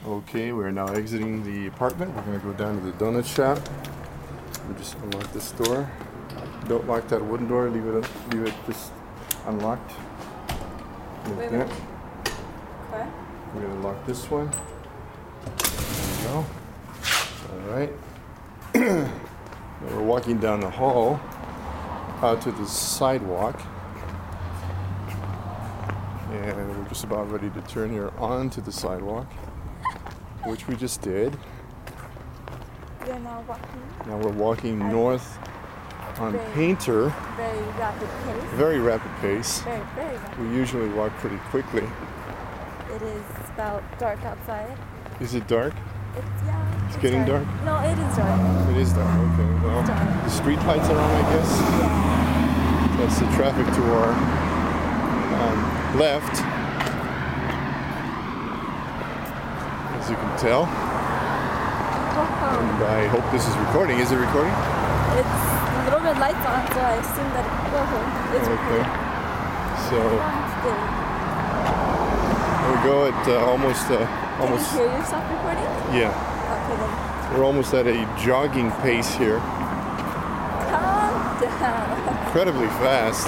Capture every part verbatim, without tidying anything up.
Okay, we're now exiting the apartment. We're going to go down to the donut shop. We just unlock this door. Don't lock that wooden door. Leave it, leave it just unlocked. Like wait, that. wait. Okay. We're going to lock this one. There we go. All right. Now we're walking down the hall out to the sidewalk. And we're just about ready to turn here onto the sidewalk, which we just did. We are now walking. Now we're walking north on Very- Painter. Very rapid pace. Very rapid pace. Very, very rapid. We usually walk pretty quickly. It is about dark outside. Is it dark? It's, yeah. It's, getting dark? No, it is dark. It is dark. Okay. Well, dark. the street lights are on, I guess. Yeah. That's the traffic to our um, left, as you can tell. Wow. And I hope this is recording. Is it recording? It's a little red lights on, so I assume that it well, it's Okay. So recording. we go at uh, almost, uh, Can almost. you hear yourself recording? Yeah. Okay then. We're almost at a jogging pace here. Calm down. Incredibly fast.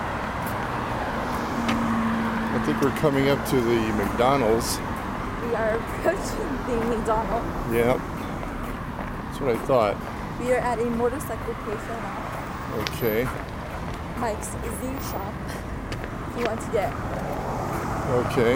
I think we're coming up to the McDonald's. We are approaching the McDonald's. Yeah. That's what I thought. We are at a motorcycle place right now. Okay. Mike's Z shop. If you want to get. Okay.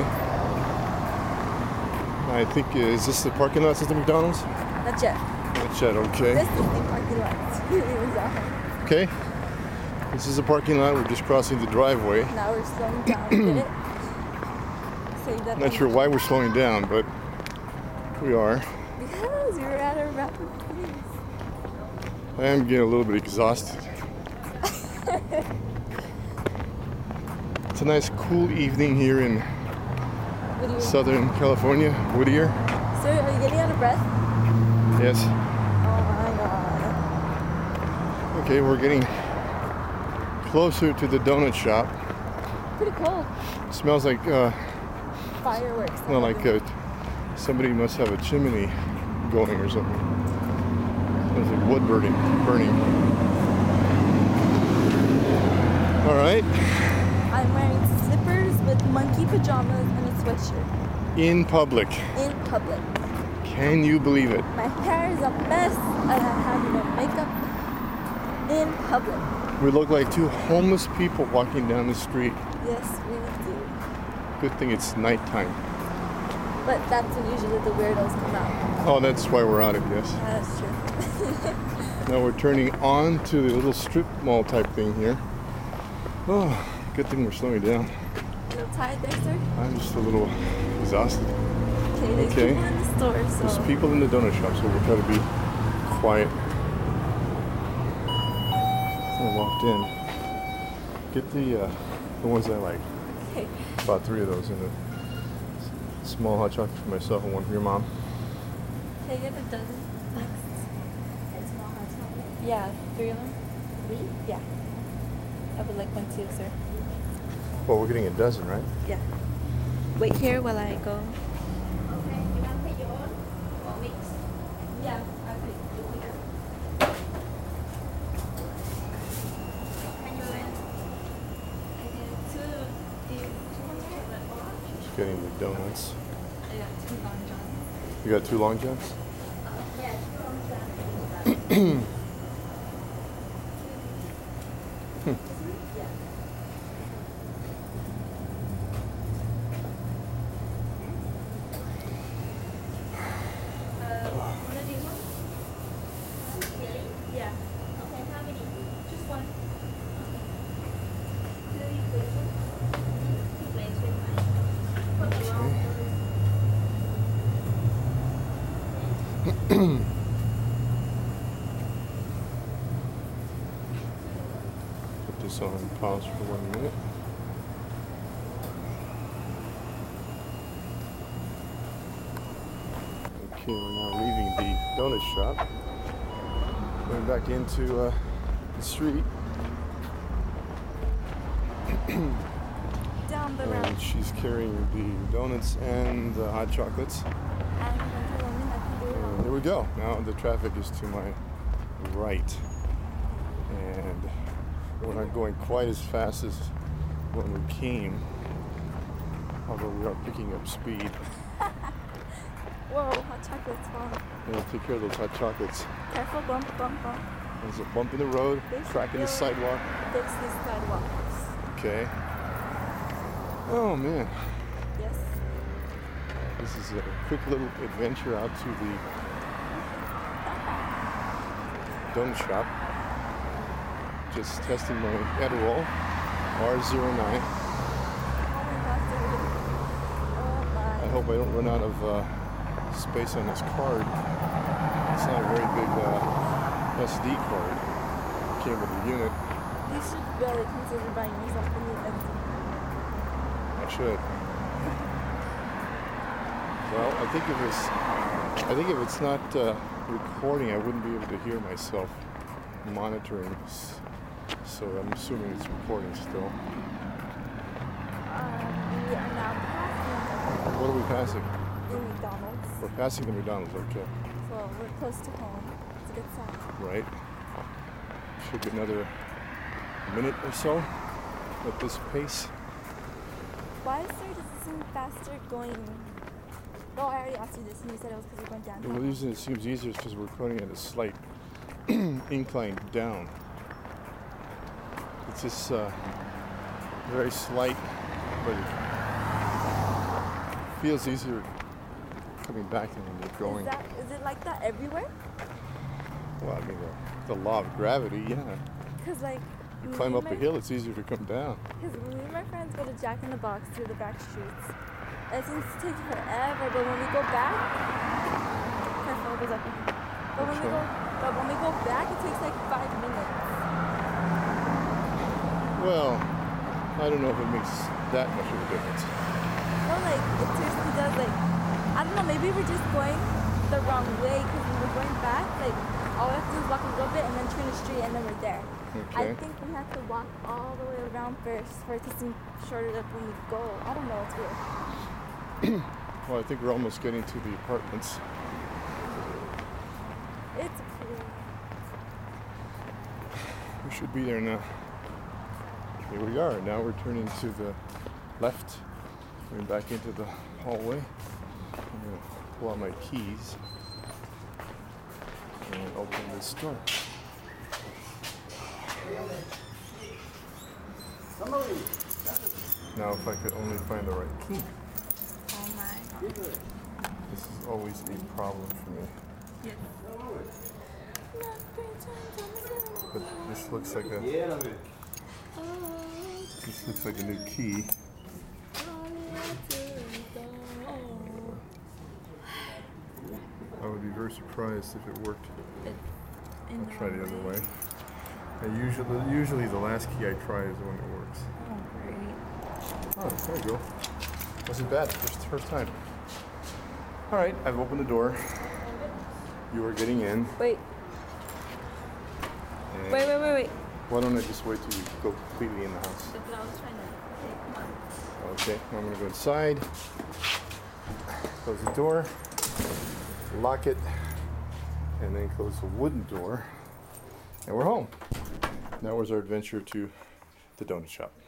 I think, is this the parking lot at the McDonald's? Not yet. Not yet, okay. This is the parking lot. It's really bizarre. Okay. This is the parking lot. We're just crossing the driveway. Now we're slowing down a bit. Say that Not sure why we're slowing down, but we are. Because we're at a rapid pace. I am getting a little bit exhausted. It's a nice cool evening here in Whittier. Southern California, Whittier. Sir, are you getting out of breath? Yes. Oh my god. Okay, we're getting closer to the donut shop. Pretty cold. Smells like, uh, Fireworks. well, like uh, somebody must have a chimney going or something. There's like wood burning. Burning. All right. I'm wearing slippers with monkey pajamas and a sweatshirt. In public. In public. Can you believe it? My hair is a mess and I have no makeup. In public. We look like two homeless people walking down the street. Yes, we do. Good thing it's nighttime. But that's when usually the weirdos come out. Oh, that's why we're out, I guess. That's true. Now we're turning on to the little strip mall type thing here. Oh, good thing we're slowing down. A little tired there, sir? I'm just a little exhausted. Okay, there's Okay. people in the store, so. There's people in the donut shop, so we'll try to be quiet. I walked in. Get the uh, the ones I like. Okay. About three of those in a small hot chocolate for myself and one for your mom. Can I get a dozen next? Small hot chocolate? Yeah, three of them. Three? Yeah. I would like one too, sir. Well, we're getting a dozen, right? Yeah. Wait here while I go. Okay, you want to pay your own or mix? Yeah, I'll pay. Can you rent? I get two, the two ones chocolate orange. Just getting the donuts. I got two long johns. You got two long johns? Yes, from the Uh, one of these ones? Really? Yeah. Okay, how many? Just one. Two places. Two places, fine. Put the wrong Put this on pause for one minute. Okay, we're now leaving the donut shop. Going back into uh, the street. Down the And road. she's carrying the donuts and the hot chocolates. And And here we go. Now the traffic is to my right. And we're not going quite as fast as when we came. Although we are picking up speed. Whoa, hot chocolates fall. Yeah, take care of those hot chocolates. Careful, bump, bump, bump. There's a bump in the road, Fix crack in the your- sidewalk. Fix these sidewalks. Okay. Oh man, Yes. this is a quick little adventure out to the donut shop. Just testing my Adderall, R zero nine. Oh my god, dude. Oh my. I hope I don't run out of uh, space on this card. It's not a very big uh, S D card. Came with the unit. You should really consider buying yourself a new S D. I should. Well, I think if it's, I think if it's not uh, recording, I wouldn't be able to hear myself monitoring. s- So I'm assuming it's recording still. Um, we are now passing What are we passing? the McDonald's. We're passing the McDonald's. Okay, So we're close to home. It's a good sign. right. Should be another minute or so at this pace. Why, sir, does it seem faster going? No, I already asked you this and you said it was because we're going The downtown. reason it seems easier is because we're going at a slight incline down. It's just uh, very slight, but it feels easier coming back than when you're going. Is that is it like that everywhere? Well, I mean, the, the law of gravity, yeah. Cause like You me climb and up a my- hill, it's easier to come down. Cause me and my friends go to Jack in the Box through the back streets. It seems to take forever, but when we go back, careful, it goes up. But when we go, but when we go back, it takes like five minutes. Well, I don't know if it makes that much of a difference. No, like it seriously does. Like I don't know, maybe we're just going the wrong way. Cause when we're going back, like all we have to do is walk a little bit and then turn the street and then we're there. I Okay. think we have to walk all the way around first for it to seem shorter up when we go. I don't know, it's weird. Well, I think we're almost getting to the apartments. It's cool. We should be there now. Here we are. Now we're turning to the left, going back into the hallway. I'm going to pull out my keys and open this door. Now, if I could only find the right key. Oh my god. This is always a problem for me. Yes. But this looks like a this looks like a new key. I would be very surprised if it worked. I'll try the other way. And usually, usually the last key I try is the one that works. Oh, great. Oh, there you go. Wasn't bad. First, first time. All right, I've opened the door. You are getting in. Wait, And wait, wait, wait, wait. Why don't I just wait till you go completely in the house? That's what I was trying to say. Come on. Okay, I'm gonna go inside. Close the door. Lock it. And then close the wooden door. And we're home. Now where's our adventure to the donut shop?